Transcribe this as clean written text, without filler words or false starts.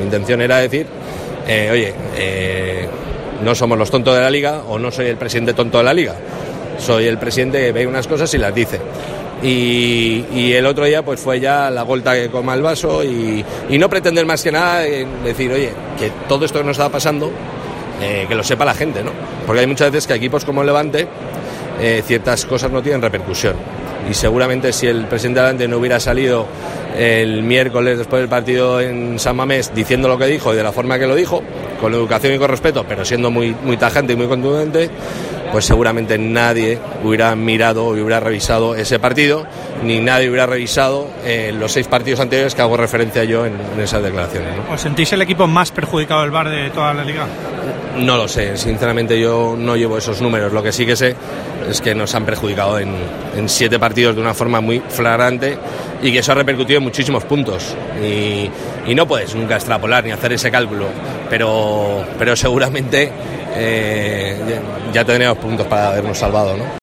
intención era decir, oye, no somos los tontos de la Liga, o no soy el presidente tonto de la Liga, soy el presidente que ve unas cosas y las dice. Y el otro día pues fue ya la gota que coma el vaso y no pretender más que nada decir, oye, que todo esto que nos está pasando, que lo sepa la gente, ¿no? Porque hay muchas veces que equipos como el Levante ciertas cosas no tienen repercusión, y seguramente si el presidente de Levante no hubiera salido el miércoles después del partido en San Mamés diciendo lo que dijo y de la forma que lo dijo, con educación y con respeto, pero siendo muy, muy tajante y muy contundente, pues seguramente nadie hubiera mirado y hubiera revisado ese partido, ni nadie hubiera revisado los 6 partidos anteriores que hago referencia yo en esas declaraciones, ¿no? ¿Os sentís el equipo más perjudicado del VAR de toda la Liga? No lo sé, sinceramente yo no llevo esos números. Lo que sí que sé es que nos han perjudicado en 7 partidos de una forma muy flagrante, y que eso ha repercutido en muchísimos puntos, y no puedes nunca extrapolar ni hacer ese cálculo, pero seguramente ya tendríamos puntos para habernos salvado, ¿no?